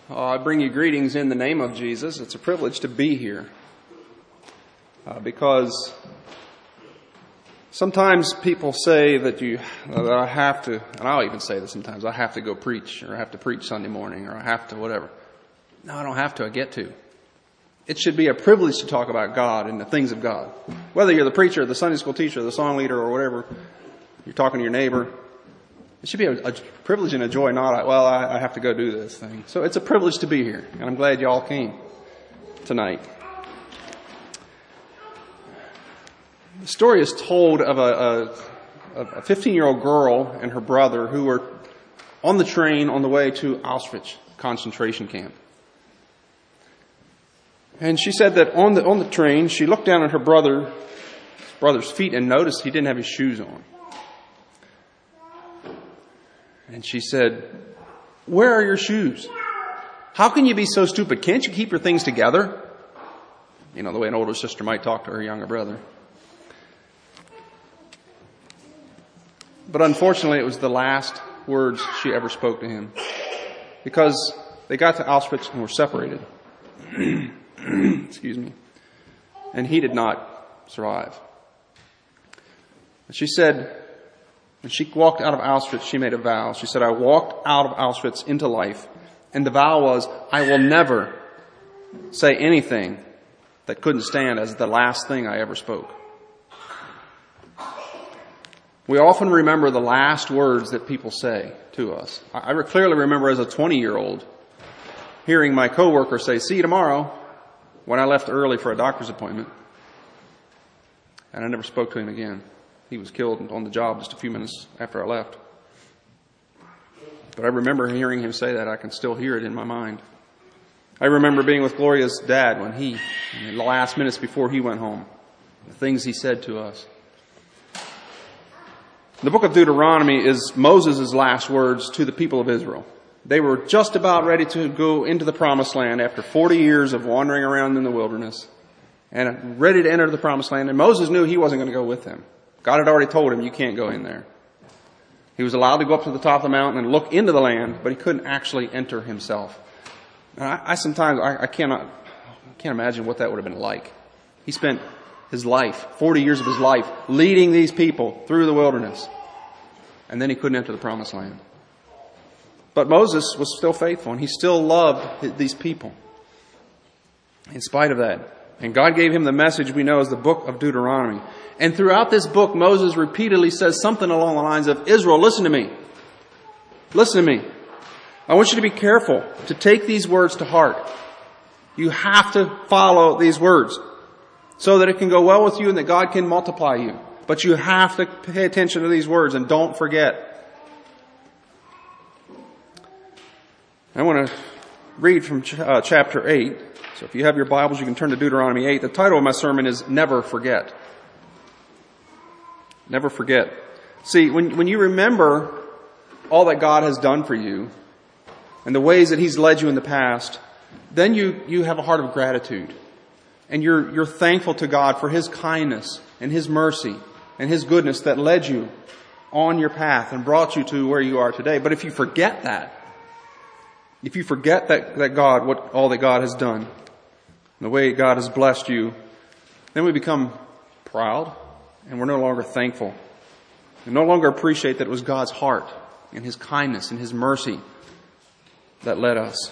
I bring you greetings in the name of Jesus. It's a privilege to be here because sometimes people say that I have to, and I'll even say this sometimes, I have to go preach, or I have to preach Sunday morning, or I have to whatever. No, I don't have to. I get to. It should be a privilege to talk about God and the things of God. Whether you're the preacher, the Sunday school teacher, the song leader, or whatever, you're talking to your neighbor. It should be a privilege and a joy, not, I have to go do this thing. So it's a privilege to be here, and I'm glad you all came tonight. The story is told of a 15-year-old girl and her brother who were on the train on the way to Auschwitz concentration camp. And she said that on the train, she looked down at her brother's feet and noticed he didn't have his shoes on. And she said, "Where are your shoes? How can you be so stupid? Can't you keep your things together?" You know, the way an older sister might talk to her younger brother. But unfortunately, it was the last words she ever spoke to him, because they got to Auschwitz and were separated. Excuse me. And he did not survive. She said, when she walked out of Auschwitz, she made a vow. She said, "I walked out of Auschwitz into life, and the vow was, I will never say anything that couldn't stand as the last thing I ever spoke." We often remember the last words that people say to us. I clearly remember as a 20-year-old hearing my coworker say, "See you tomorrow," when I left early for a doctor's appointment. And I never spoke to him again. He was killed on the job just a few minutes after I left. But I remember hearing him say that. I can still hear it in my mind. I remember being with Gloria's dad when in the last minutes before he went home, the things he said to us. The book of Deuteronomy is Moses' last words to the people of Israel. They were just about ready to go into the promised land after 40 years of wandering around in the wilderness and ready to enter the promised land. And Moses knew he wasn't going to go with them. God had already told him, you can't go in there. He was allowed to go up to the top of the mountain and look into the land, but he couldn't actually enter himself. And I can't imagine what that would have been like. He spent his life, 40 years of his life, leading these people through the wilderness. And then he couldn't enter the promised land. But Moses was still faithful, and he still loved these people in spite of that. And God gave him the message we know as the book of Deuteronomy. And throughout this book, Moses repeatedly says something along the lines of, "Israel, listen to me. Listen to me. I want you to be careful to take these words to heart. You have to follow these words so that it can go well with you and that God can multiply you. But you have to pay attention to these words and don't forget." I want to read from chapter 8. So if you have your Bibles, you can turn to Deuteronomy 8. The title of my sermon is Never Forget. Never forget. See, when you remember all that God has done for you and the ways that He's led you in the past, then you have a heart of gratitude. And you're thankful to God for His kindness and His mercy and His goodness that led you on your path and brought you to where you are today. But if you forget that, if you forget that God, all that God has done, the way God has blessed you, then we become proud and we're no longer thankful. We no longer appreciate that it was God's heart and His kindness and His mercy that led us.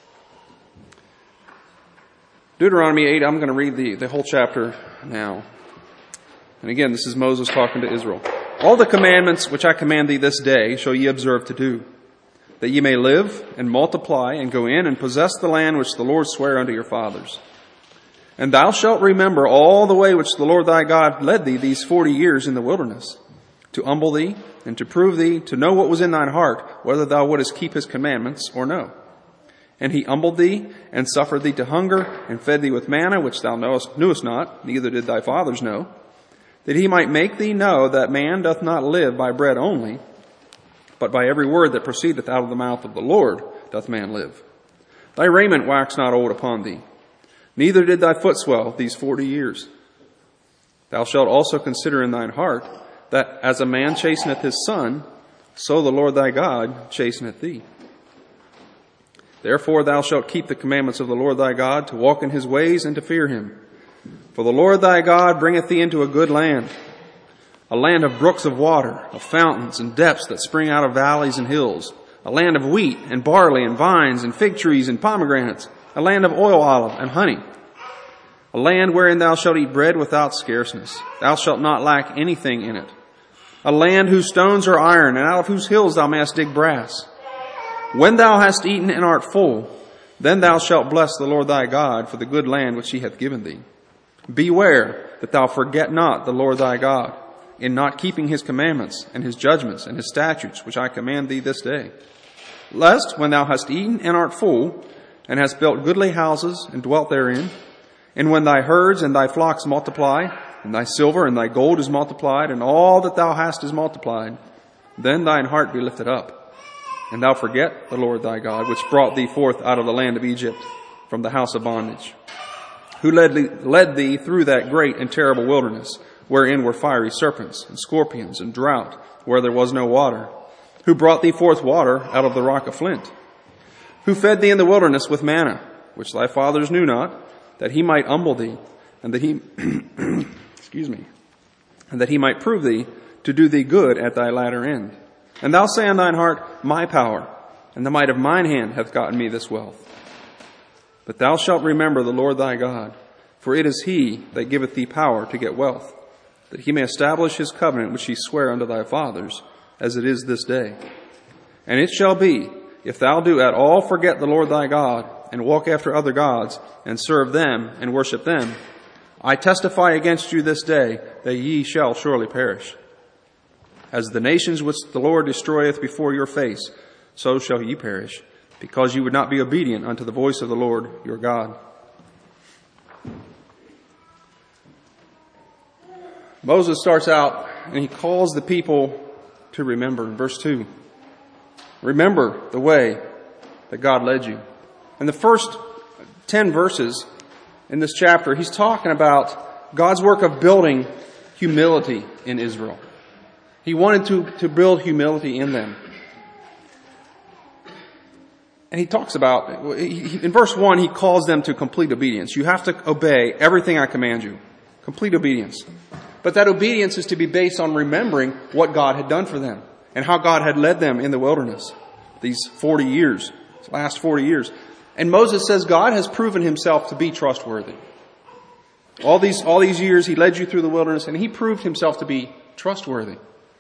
Deuteronomy 8, I'm going to read the whole chapter now. And again, this is Moses talking to Israel. "All the commandments which I command thee this day shall ye observe to do, that ye may live and multiply and go in and possess the land which the Lord sware unto your fathers. And thou shalt remember all the way which the Lord thy God led thee these 40 years in the wilderness, to humble thee and to prove thee, to know what was in thine heart, whether thou wouldest keep His commandments or no. And He humbled thee and suffered thee to hunger and fed thee with manna, which thou knewest not, neither did thy fathers know, that He might make thee know that man doth not live by bread only, but by every word that proceedeth out of the mouth of the Lord doth man live. Thy raiment waxed not old upon thee, neither did thy foot swell these 40 years. Thou shalt also consider in thine heart that as a man chasteneth his son, so the Lord thy God chasteneth thee. Therefore thou shalt keep the commandments of the Lord thy God, to walk in his ways and to fear him. For the Lord thy God bringeth thee into a good land, a land of brooks of water, of fountains and depths that spring out of valleys and hills, a land of wheat and barley and vines and fig trees and pomegranates, a land of oil olive and honey, a land wherein thou shalt eat bread without scarceness. Thou shalt not lack anything in it. A land whose stones are iron, and out of whose hills thou mayest dig brass. When thou hast eaten and art full, then thou shalt bless the Lord thy God for the good land which he hath given thee. Beware that thou forget not the Lord thy God, in not keeping his commandments and his judgments and his statutes, which I command thee this day. Lest, when thou hast eaten and art full, and hast built goodly houses and dwelt therein, and when thy herds and thy flocks multiply, and thy silver and thy gold is multiplied, and all that thou hast is multiplied, then thine heart be lifted up, and thou forget the Lord thy God, which brought thee forth out of the land of Egypt, from the house of bondage, who led thee through that great and terrible wilderness, wherein were fiery serpents and scorpions and drought, where there was no water, who brought thee forth water out of the rock of flint, who fed thee in the wilderness with manna, which thy fathers knew not, that he might humble thee, and that he, and that he might prove thee to do thee good at thy latter end. And thou say in thine heart, my power and the might of mine hand hath gotten me this wealth. But thou shalt remember the Lord thy God, for it is he that giveth thee power to get wealth, that he may establish his covenant which he sware unto thy fathers, as it is this day. And it shall be, if thou do at all forget the Lord thy God, and walk after other gods, and serve them, and worship them, I testify against you this day that ye shall surely perish. As the nations which the Lord destroyeth before your face, so shall ye perish, because ye would not be obedient unto the voice of the Lord your God. Moses starts out and he calls the people to remember. In verse 2, remember the way that God led you. In the first 10 verses in this chapter, he's talking about God's work of building humility in Israel. He wanted to build humility in them. And he talks about, in verse 1, he calls them to complete obedience. You have to obey everything I command you. Complete obedience. But that obedience is to be based on remembering what God had done for them and how God had led them in the wilderness these 40 years, these last 40 years. And Moses says God has proven himself to be trustworthy. All these years he led you through the wilderness and he proved himself to be trustworthy.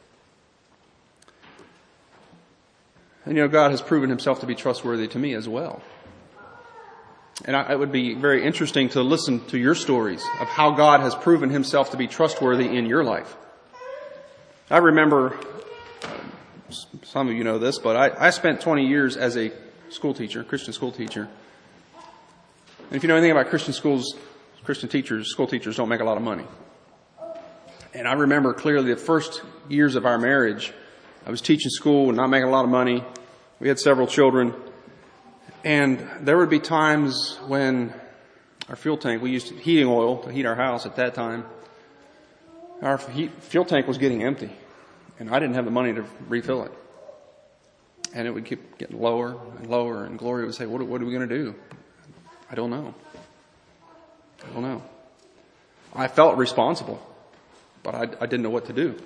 And God has proven himself to be trustworthy to me as well. And it would be very interesting to listen to your stories of how God has proven himself to be trustworthy in your life. I remember, some of you know this, but I spent 20 years as a school teacher, Christian school teacher. And if you know anything about Christian schools, Christian teachers, school teachers don't make a lot of money. And I remember clearly the first years of our marriage, I was teaching school and not making a lot of money. We had several children. And there would be times when our fuel tank, we used heating oil to heat our house at that time. Our fuel tank was getting empty. And I didn't have the money to refill it. And it would keep getting lower and lower. And Gloria would say, what are we going to do? I don't know. I felt responsible, but I didn't know what to do.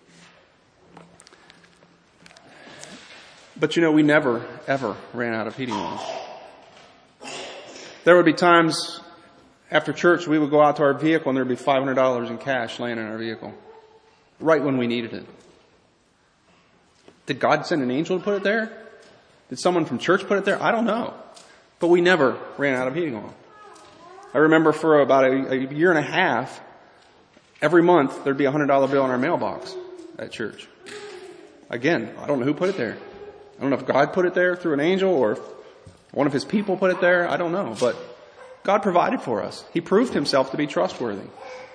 But we never, ever ran out of heating oil. There would be times after church we would go out to our vehicle and there would be $500 in cash laying in our vehicle. Right when we needed it. Did God send an angel to put it there? Did someone from church put it there? I don't know. But we never ran out of heating oil. I remember for about a year and a half, every month there'd be a $100 bill in our mailbox at church. Again, I don't know who put it there. I don't know if God put it there through an angel or if one of his people put it there. I don't know. But God provided for us. He proved himself to be trustworthy.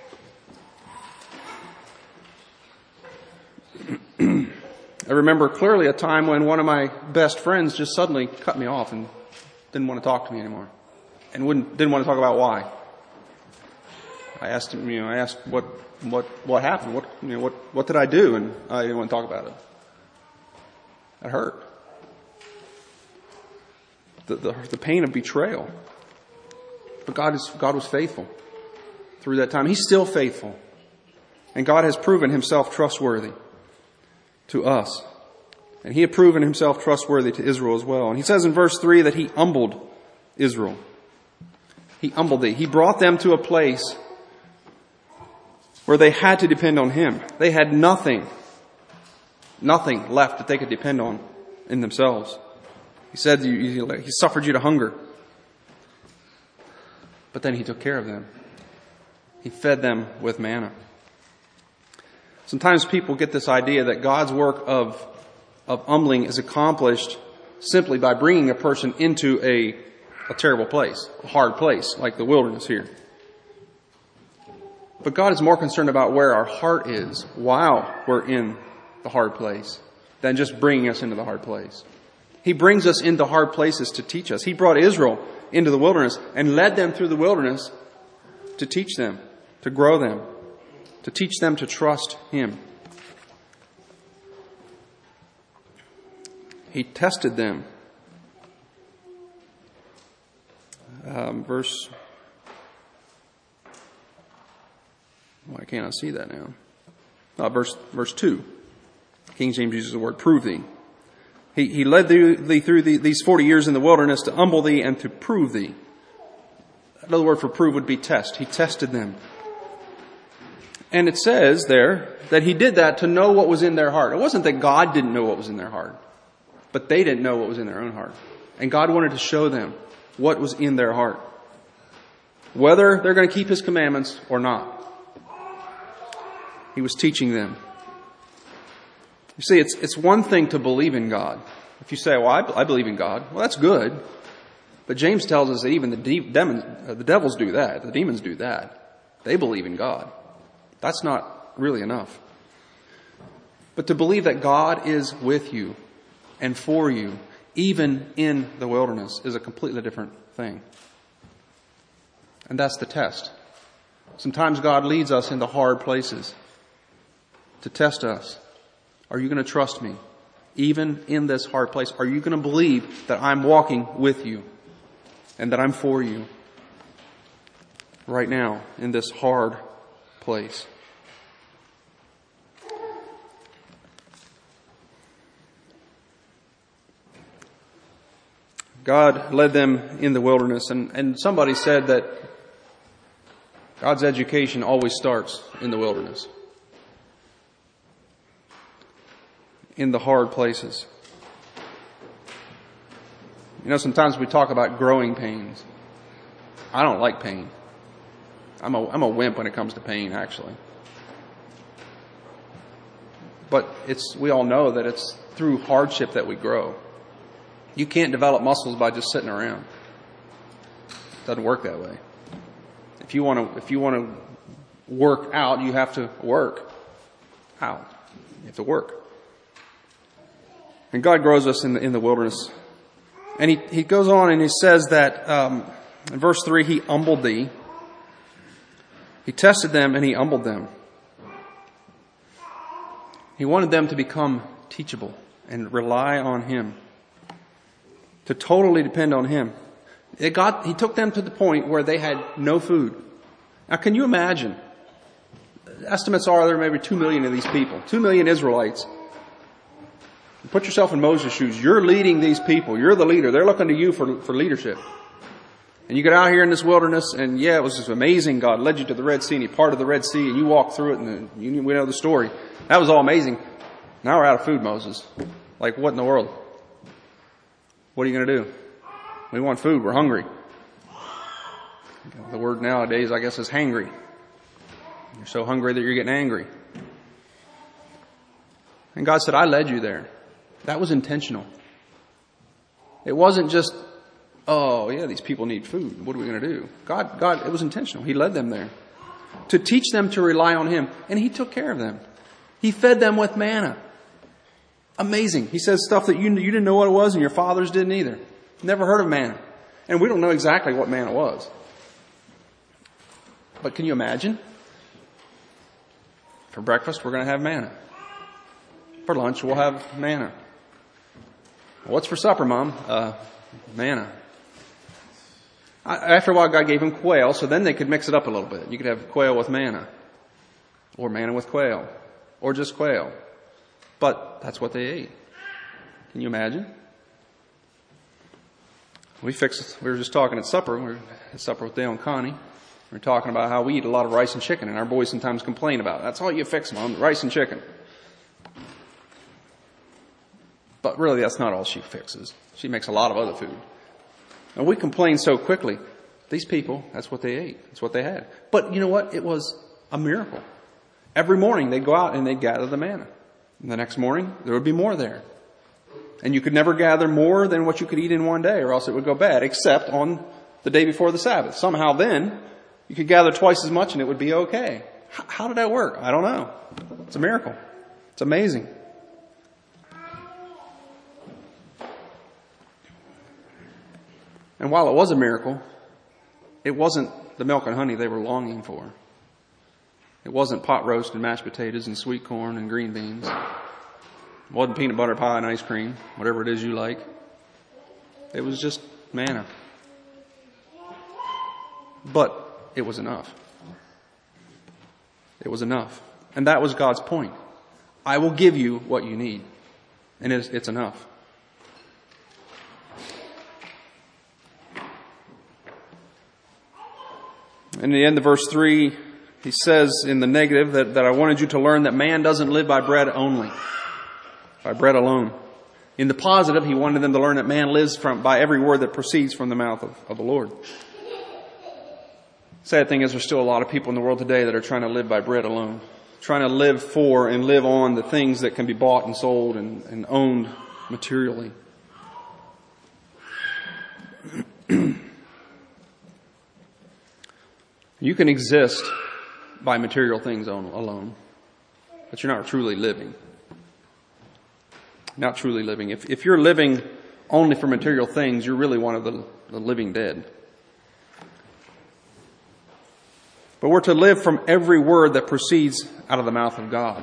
I remember clearly a time when one of my best friends just suddenly cut me off and didn't want to talk to me anymore. And didn't want to talk about why. I asked him, what happened? What did I do? And I didn't want to talk about it. That hurt. the pain of betrayal. But God was faithful through that time. He's still faithful. And God has proven himself trustworthy to us. And he had proven himself trustworthy to Israel as well. And he says in verse 3 that he humbled Israel. He humbled thee. He brought them to a place where they had to depend on him. They had nothing left that they could depend on in themselves. He said he suffered you to hunger. But then he took care of them. He fed them with manna. Sometimes people get this idea that God's work of humbling is accomplished simply by bringing a person into a terrible place, a hard place, like the wilderness here. But God is more concerned about where our heart is while we're in the hard place than just bringing us into the hard place. He brings us into hard places to teach us. He brought Israel into the wilderness and led them through the wilderness to teach them, to grow them, to teach them to trust him. He tested them. Why can't I see that now? Verse 2. King James uses the word prove thee. He led thee through these 40 years in the wilderness to humble thee and to prove thee. Another word for prove would be test. He tested them. And it says there that he did that to know what was in their heart. It wasn't that God didn't know what was in their heart, but they didn't know what was in their own heart. And God wanted to show them what was in their heart, whether they're going to keep his commandments or not. He was teaching them. You see, it's one thing to believe in God. If you say, well, I believe in God, well, that's good. But James tells us that even the devils do that. The demons do that. They believe in God. That's not really enough. But to believe that God is with you and for you, even in the wilderness, is a completely different thing. And that's the test. Sometimes God leads us into hard places to test us. Are you going to trust me? Even in this hard place, are you going to believe that I'm walking with you and that I'm for you right now in this hard place? God led them in the wilderness, and somebody said that God's education always starts in the wilderness, in the hard places. You know, sometimes we talk about growing pains. I don't like pain. I'm a wimp when it comes to pain, actually. But we all know that it's through hardship that we grow. You can't develop muscles by just sitting around. It doesn't work that way. If you want to work out, you have to work out. You have to work. And God grows us in the wilderness. And he goes on and he says that in verse 3, he humbled thee. He tested them and he humbled them. He wanted them to become teachable and rely on him, to totally depend on him. He took them to the point where they had no food. Now, can you imagine? Estimates are there may be 2 million of these people, 2 million Israelites. Put yourself in Moses' shoes. You're leading these people. You're the leader. They're looking to you for leadership. And you get out here in this wilderness, and yeah, it was just amazing. God led you to the Red Sea, and he parted the Red Sea, and you walked through it, and we know the story. That was all amazing. Now we're out of food, Moses. Like, what in the world? What are you going to do? We want food. We're hungry. The word nowadays, I guess, is hangry. You're so hungry that you're getting angry. And God said, I led you there. That was intentional. It wasn't just, oh, yeah, these people need food. What are we going to do? God, it was intentional. He led them there to teach them to rely on him. And he took care of them. He fed them with manna. Amazing. He says stuff that you didn't know what it was and your fathers didn't either. Never heard of manna. And we don't know exactly what manna was. But can you imagine? For breakfast, we're going to have manna. For lunch, we'll have manna. What's for supper, Mom? Manna. After a while, God gave them quail, so then they could mix it up a little bit. You could have quail with manna, or manna with quail, or just quail. But that's what they ate. Can you imagine? We were just talking at supper. We were at supper with Dale and Connie. We were talking about how we eat a lot of rice and chicken, and our boys sometimes complain about it. That's all you fix, Mom, rice and chicken. But really, that's not all she fixes. She makes a lot of other food. And we complain so quickly. These people, that's what they ate. That's what they had. But you know what? It was a miracle. Every morning they'd go out and they'd gather the manna. And the next morning, there would be more there. And you could never gather more than what you could eat in one day, or else it would go bad, except on the day before the Sabbath. Somehow then, you could gather twice as much and it would be okay. How did that work? I don't know. It's a miracle. It's amazing. And while it was a miracle, it wasn't the milk and honey they were longing for. It wasn't pot roast and mashed potatoes and sweet corn and green beans. It wasn't peanut butter pie and ice cream, whatever it is you like. It was just manna. But it was enough. It was enough. And that was God's point. I will give you what you need. And it's enough. In the end of verse 3, he says in the negative that I wanted you to learn that man doesn't live by bread only, by bread alone. In the positive, he wanted them to learn that man lives by every word that proceeds from the mouth of the Lord. Sad thing is there's still a lot of people in the world today that are trying to live by bread alone, trying to live for and live on the things that can be bought and sold and owned materially. You can exist by material things alone, but you're not truly living. Not truly living. If you're living only for material things, you're really one of the living dead. But we're to live from every word that proceeds out of the mouth of God.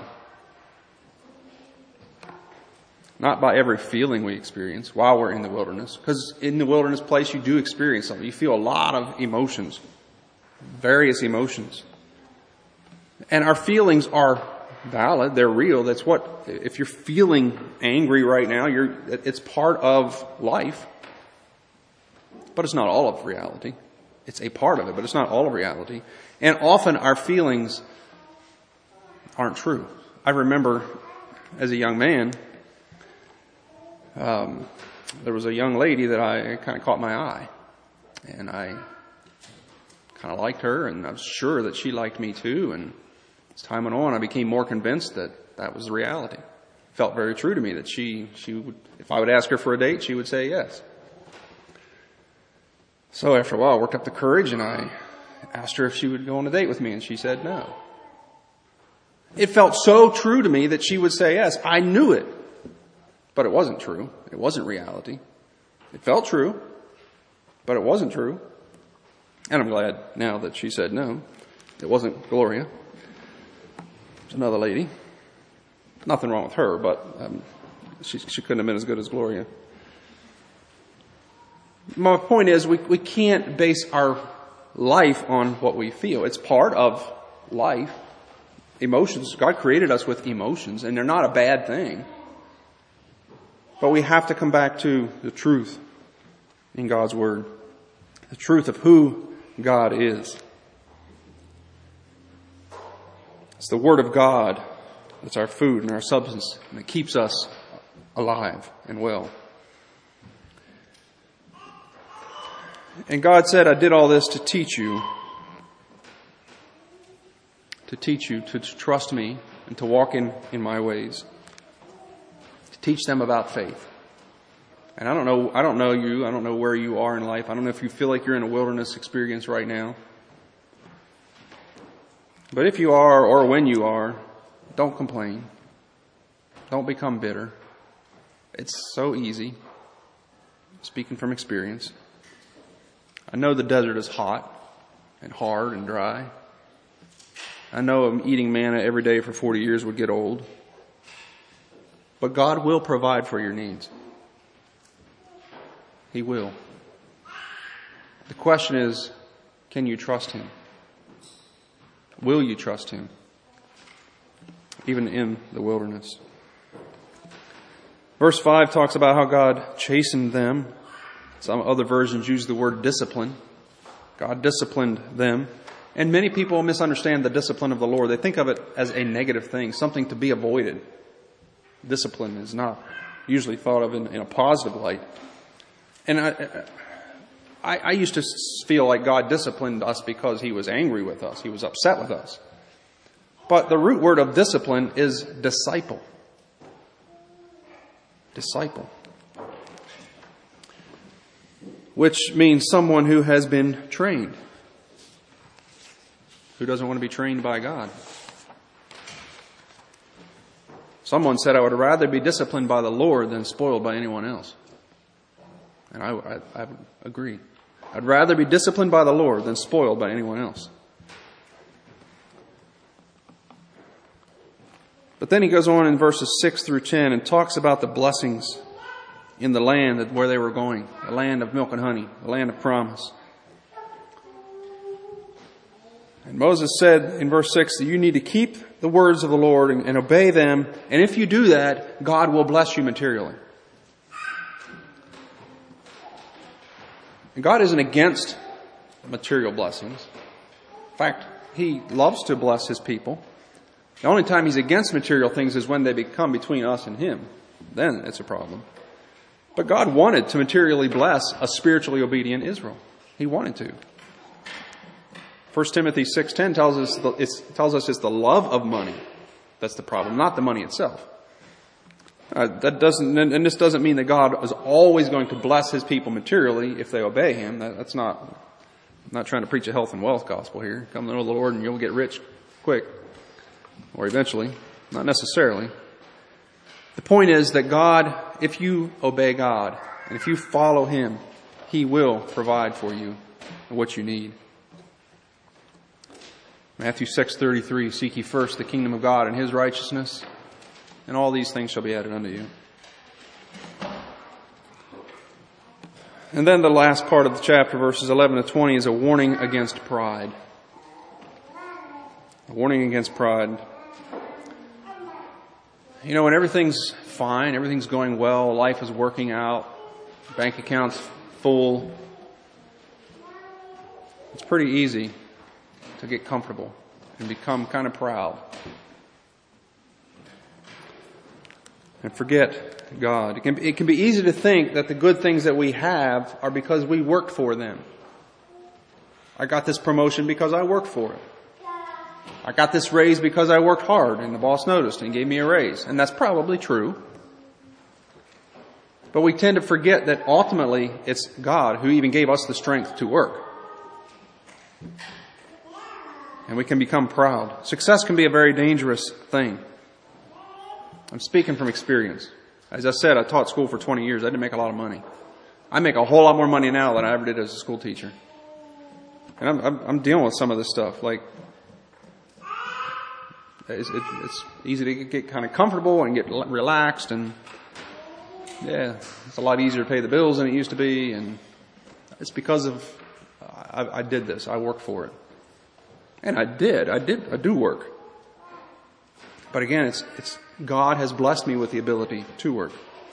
Not by every feeling we experience while we're in the wilderness. Because in the wilderness place, you do experience something. You feel a lot of emotions. Various emotions. And our feelings are valid. They're real. That's what, if you're feeling angry right now, it's part of life. But it's not all of reality. It's a part of it, but it's not all of reality. And often our feelings aren't true. I remember as a young man, there was a young lady that I kind of caught my eye. And I kind of liked her, and I was sure that she liked me too. And as time went on, I became more convinced that was the reality. It felt very true to me that she would, if I would ask her for a date, she would say yes. So after a while, I worked up the courage, and I asked her if she would go on a date with me, and she said no. It felt so true to me that she would say yes. I knew it, but it wasn't true. It wasn't reality. It felt true, but it wasn't true. And I'm glad now that she said no. It wasn't Gloria. It's another lady. Nothing wrong with her, but she couldn't have been as good as Gloria. My point is, we can't base our life on what we feel. It's part of life. Emotions. God created us with emotions, and they're not a bad thing. But we have to come back to the truth in God's Word. The truth of who God is. It's the Word of God that's our food and our substance, and it keeps us alive and well. And God said, I did all this to teach you to trust me and to walk in my ways, to teach them about faith. And I don't know you. I don't know where you are in life. I don't know if you feel like you're in a wilderness experience right now. But if you are, or when you are, don't complain. Don't become bitter. It's so easy. Speaking from experience. I know the desert is hot and hard and dry. I know eating manna every day for 40 years would get old. But God will provide for your needs. He will. The question is, can you trust Him? Will you trust Him? Even in the wilderness. Verse 5 talks about how God chastened them. Some other versions use the word discipline. God disciplined them. And many people misunderstand the discipline of the Lord. They think of it as a negative thing, something to be avoided. Discipline is not usually thought of in a positive light. And I used to feel like God disciplined us because He was angry with us. He was upset with us. But the root word of discipline is disciple. Disciple. Which means someone who has been trained. Who doesn't want to be trained by God? Someone said, I would rather be disciplined by the Lord than spoiled by anyone else. And I would agree. I'd rather be disciplined by the Lord than spoiled by anyone else. But then he goes on in verses 6 through 10 and talks about the blessings in the land where they were going. The land of milk and honey. The land of promise. And Moses said in verse 6 that you need to keep the words of the Lord and obey them. And if you do that, God will bless you materially. And God isn't against material blessings. In fact, He loves to bless His people. The only time He's against material things is when they become between us and Him. Then it's a problem. But God wanted to materially bless a spiritually obedient Israel. He wanted to. 1 Timothy 6:10 tells us it's the love of money that's the problem, not the money itself. This doesn't mean that God is always going to bless His people materially if they obey Him. I'm not trying to preach a health and wealth gospel here. Come to know the Lord and you'll get rich quick. Or eventually. Not necessarily. The point is that God, if you obey God, and if you follow Him, He will provide for you what you need. Matthew 6:33, seek ye first the kingdom of God and His righteousness, and all these things shall be added unto you. And then the last part of the chapter, verses 11 to 20, is a warning against pride. A warning against pride. You know, when everything's fine, everything's going well, life is working out, bank account's full, it's pretty easy to get comfortable and become kind of proud. And forget God. It can be easy to think that the good things that we have are because we worked for them. I got this promotion because I worked for it. I got this raise because I worked hard and the boss noticed and gave me a raise. And that's probably true. But we tend to forget that ultimately it's God who even gave us the strength to work. And we can become proud. Success can be a very dangerous thing. I'm speaking from experience. As I said, I taught school for 20 years. I didn't make a lot of money. I make a whole lot more money now than I ever did as a school teacher. And I'm dealing with some of this stuff. Like, it's easy to get kind of comfortable and get relaxed. And yeah, it's a lot easier to pay the bills than it used to be. And it's because of, I did this. I worked for it. And I do work. But again, it's God has blessed me with the ability to work.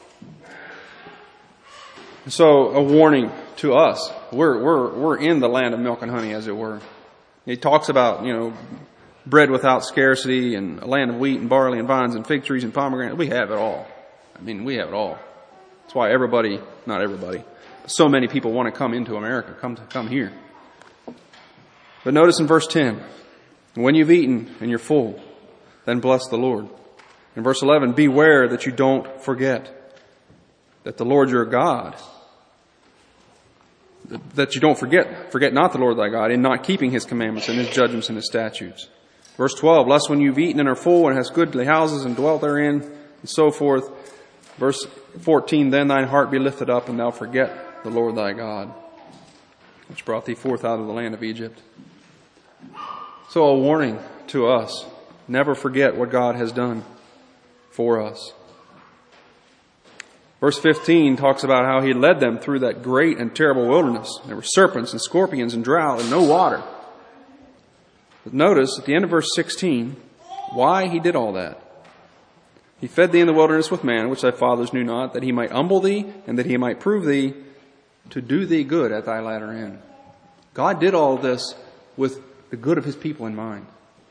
So a warning to us. We're in the land of milk and honey, as it were. He talks about, bread without scarcity and a land of wheat and barley and vines and fig trees and pomegranates. We have it all. We have it all. That's why not everybody, so many people want to come into America, come here. But notice in verse 10, when you've eaten and you're full, then bless the Lord. In verse 11, beware that you don't forget that the Lord your God, that you don't forget not the Lord thy God in not keeping His commandments and His judgments and His statutes. Verse 12, lest when you've eaten and are full and hast goodly houses and dwelt therein, and so forth. Verse 14, then thine heart be lifted up and thou forget the Lord thy God, which brought thee forth out of the land of Egypt. So a warning to us, never forget what God has done for us. Verse 15 talks about how he led them through that great and terrible wilderness. There were serpents and scorpions and drought and no water. But notice at the end of verse 16 why he did all that. He fed thee in the wilderness with manna, which thy fathers knew not, that he might humble thee and that he might prove thee to do thee good at thy latter end. God did all this with the good of his people in mind.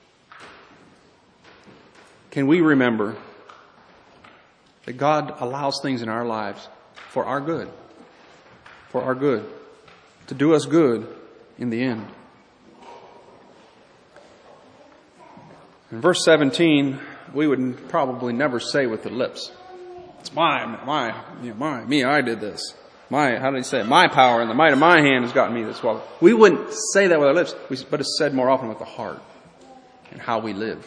Can we remember that God allows things in our lives for our good, to do us good in the end? In verse 17, we would probably never say with the lips, it's me, I did this. How do you say it? My power and the might of my hand has gotten me this well. We wouldn't say that with our lips, but it's said more often with the heart and how we live.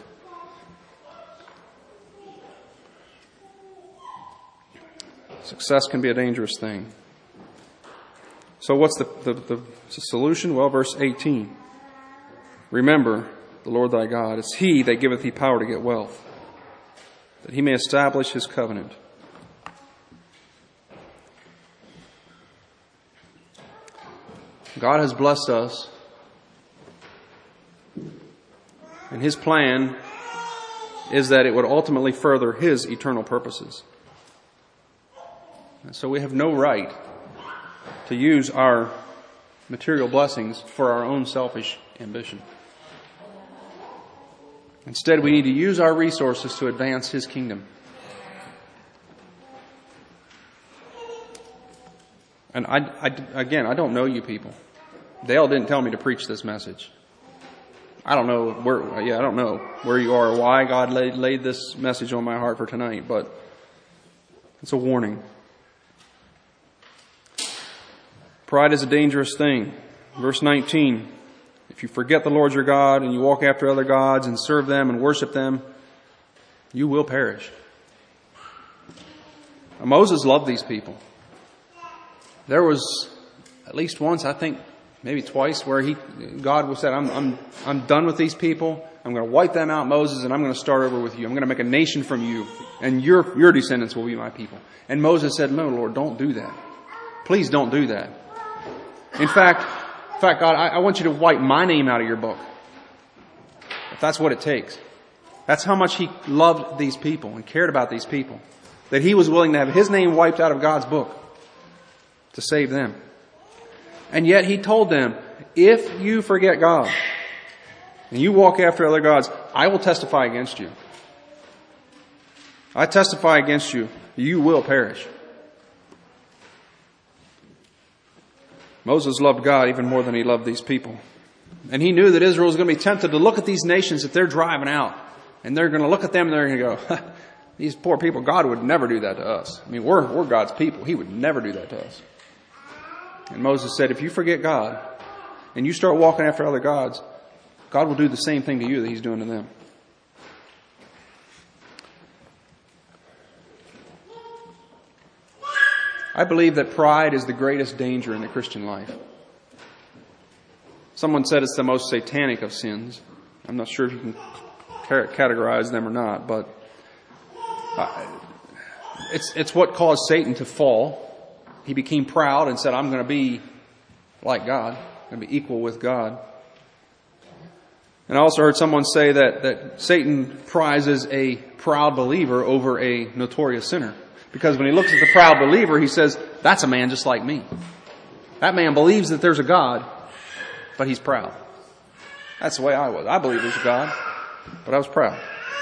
Success can be a dangerous thing. So what's the solution? Well, verse 18. Remember the Lord thy God. It's he that giveth thee power to get wealth, that he may establish his covenant. God has blessed us, and his plan is that it would ultimately further his eternal purposes. And so we have no right to use our material blessings for our own selfish ambition. Instead, we need to use our resources to advance his kingdom. And I don't know you people. Dale didn't tell me to preach this message. I don't know where you are or why God laid this message on my heart for tonight, but it's a warning. Pride is a dangerous thing. Verse 19, if you forget the Lord your God and you walk after other gods and serve them and worship them, you will perish. Moses loved these people. There was at least once, I think maybe twice, where God said, I'm done with these people. I'm going to wipe them out, Moses, and I'm going to start over with you. I'm going to make a nation from you, and your descendants will be my people. And Moses said, no, Lord, don't do that. Please don't do that. In fact, God, I want you to wipe my name out of your book. If that's what it takes. That's how much he loved these people and cared about these people, that he was willing to have his name wiped out of God's book to save them. And yet he told them, if you forget God and you walk after other gods, I will testify against you. I testify against you. You will perish. Moses loved God even more than he loved these people. And he knew that Israel was going to be tempted to look at these nations that they're driving out. And they're going to look at them and they're going to go, these poor people, God would never do that to us. I mean, we're God's people. He would never do that to us. And Moses said, if you forget God and you start walking after other gods, God will do the same thing to you that he's doing to them. I believe that pride is the greatest danger in the Christian life. Someone said it's the most satanic of sins. I'm not sure if you can categorize them or not, but it's what caused Satan to fall. He became proud and said, I'm going to be like God. I'm going to be equal with God. And I also heard someone say that Satan prizes a proud believer over a notorious sinner. Because when he looks at the proud believer, he says, that's a man just like me. That man believes that there's a God, but he's proud. That's the way I was. I believe there's a God, but I was proud.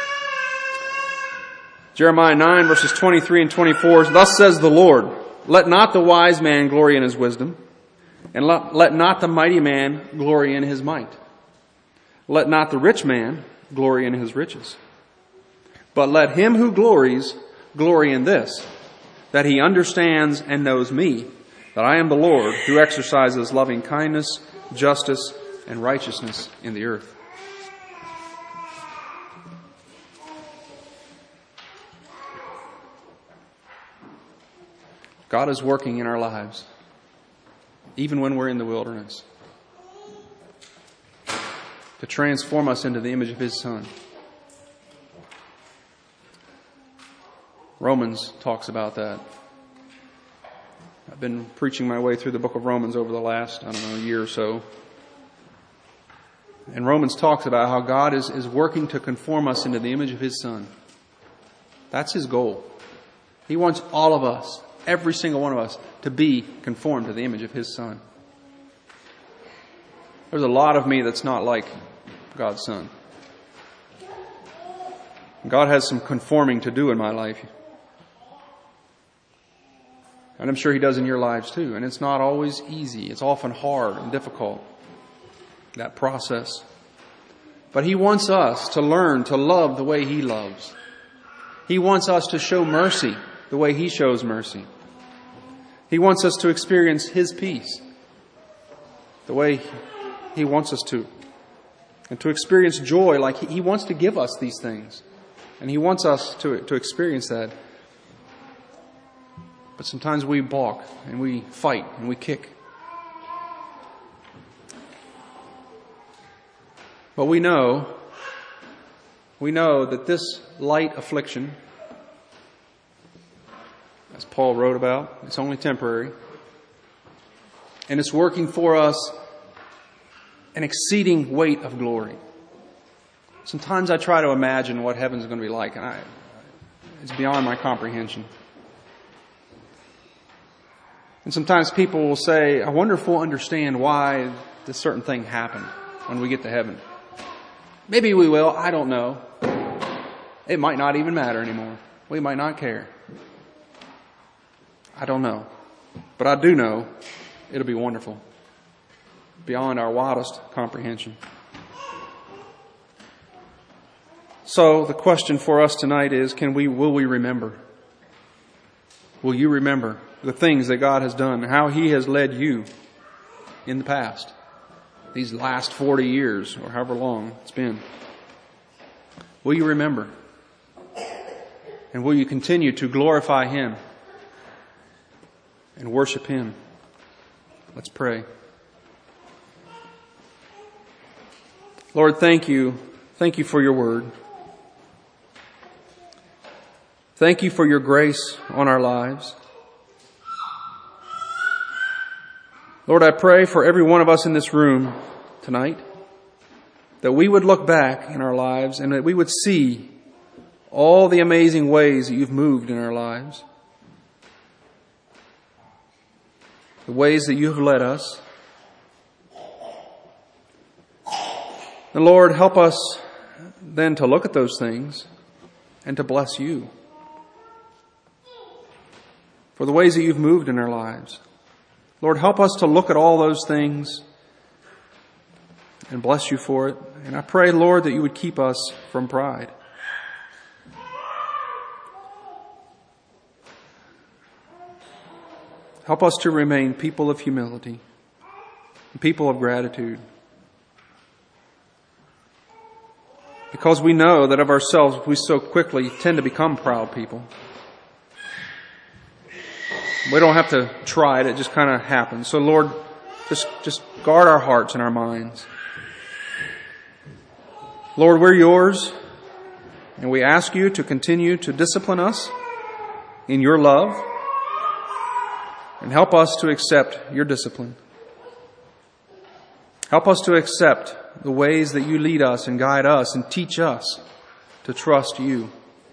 Jeremiah 9 verses 23 and 24, thus says the Lord, let not the wise man glory in his wisdom, and let not the mighty man glory in his might. Let not the rich man glory in his riches. But let him who glories glory in this, that he understands and knows me, that I am the Lord who exercises loving kindness, justice, and righteousness in the earth. God is working in our lives, even when we're in the wilderness, to transform us into the image of his Son. Romans talks about that. I've been preaching my way through the book of Romans over the last, year or so. And Romans talks about how God is working to conform us into the image of His Son. That's His goal. He wants all of us, every single one of us, to be conformed to the image of His Son. There's a lot of me that's not like God's Son. God has some conforming to do in my life. And I'm sure He does in your lives too. And it's not always easy. It's often hard and difficult, that process. But He wants us to learn to love the way He loves. He wants us to show mercy the way He shows mercy. He wants us to experience His peace the way He wants us to. And to experience joy like He wants to give us these things. And He wants us to experience that. But sometimes we balk and we fight and we kick. But we know that this light affliction, as Paul wrote about, it's only temporary. And it's working for us an exceeding weight of glory. Sometimes I try to imagine what heaven's going to be like, and it's beyond my comprehension. And sometimes people will say, I wonder if we'll understand why this certain thing happened when we get to heaven. Maybe we will. I don't know. It might not even matter anymore. We might not care. I don't know. But I do know it'll be wonderful. Beyond our wildest comprehension. So the question for us tonight is, will we remember? Will you remember the things that God has done, how He has led you in the past, these last 40 years or however long it's been? Will you remember? And will you continue to glorify Him and worship Him? Let's pray. Lord, thank you. Thank you for your word. Thank you for your grace on our lives. Lord, I pray for every one of us in this room tonight that we would look back in our lives and that we would see all the amazing ways that you've moved in our lives. The ways that you have led us. And Lord, help us then to look at those things and to bless you for the ways that you've moved in our lives. Lord, help us to look at all those things and bless you for it. And I pray, Lord, that you would keep us from pride. Help us to remain people of humility, people of gratitude. Because we know that of ourselves, we so quickly tend to become proud people. We don't have to try it. It just kind of happens. So Lord, just guard our hearts and our minds. Lord, we're yours, and we ask you to continue to discipline us in your love and help us to accept your discipline. Help us to accept the ways that you lead us and guide us and teach us to trust you,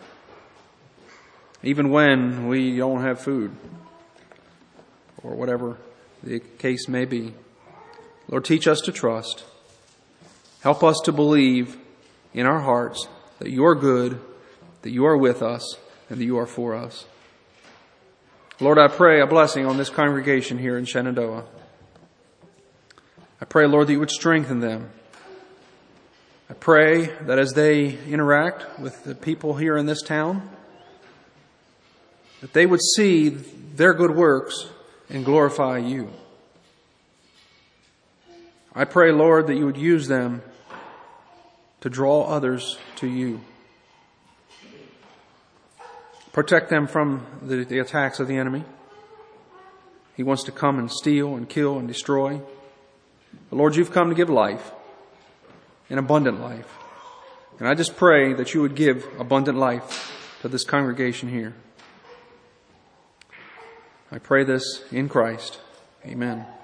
even when we don't have food or whatever the case may be. Lord, teach us to trust. Help us to believe in our hearts that you are good, that you are with us, and that you are for us. Lord, I pray a blessing on this congregation here in Shenandoah. I pray, Lord, that you would strengthen them. I pray that as they interact with the people here in this town, that they would see their good works and glorify you. I pray, Lord, that you would use them to draw others to you. Protect them from the attacks of the enemy. He wants to come and steal and kill and destroy. But Lord, you've come to give life, an abundant life. And I just pray that you would give abundant life to this congregation here. I pray this in Christ. Amen.